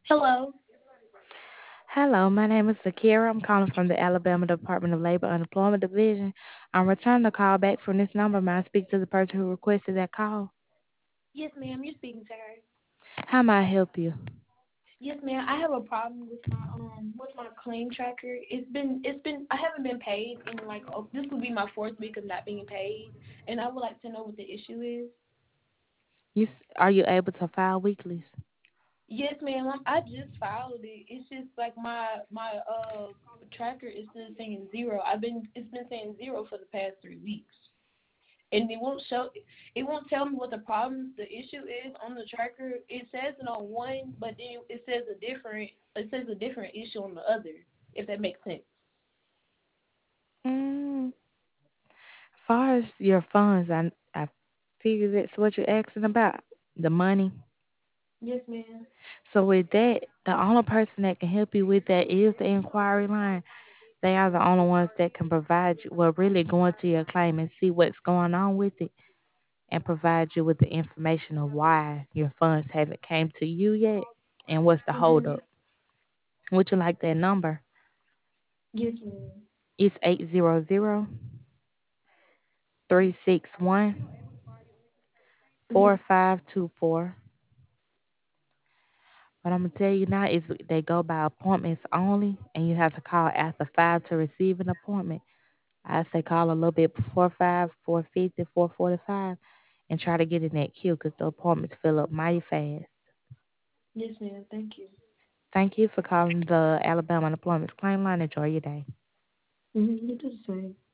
Hello. Hello, my name is Zakira. I'm calling from the Alabama Department of Labor Unemployment Division. I'm returning the call back from this number. May I speak to the person who requested that call? Yes, ma'am. You're speaking to her. How may I help you? Yes, ma'am. I have a problem with my claim tracker. It's been I haven't been paid in this will be my fourth week of not being paid, and I would like to know what the issue is. Are you able to file weeklies? Yes, ma'am. I just filed it. It's just like my tracker is still saying zero. It's been saying zero for the past 3 weeks, and it won't tell me what the issue is on the tracker. It says it on one, but then it says a different issue on the other, if that makes sense. Mm, as far as your funds, I figure that's what you're asking about, the money. Yes, ma'am. So with that, the only person that can help you with that is the inquiry line. They are the only ones that can provide you, well, really go into your claim and see what's going on with it and provide you with the information of why your funds haven't came to you yet and what's the Mhm. holdup. Would you like that number? Yes, ma'am. It's 800-361-4524. Mhm. What I'm gonna tell you now is they go by appointments only, and you have to call after 5 to receive an appointment. I say call a little bit before 5, 4:50, 4:45, and try to get in that queue because the appointments fill up mighty fast. Yes, ma'am. Thank you. Thank you for calling the Alabama Unemployment Claim Line. Enjoy your day. You do the same.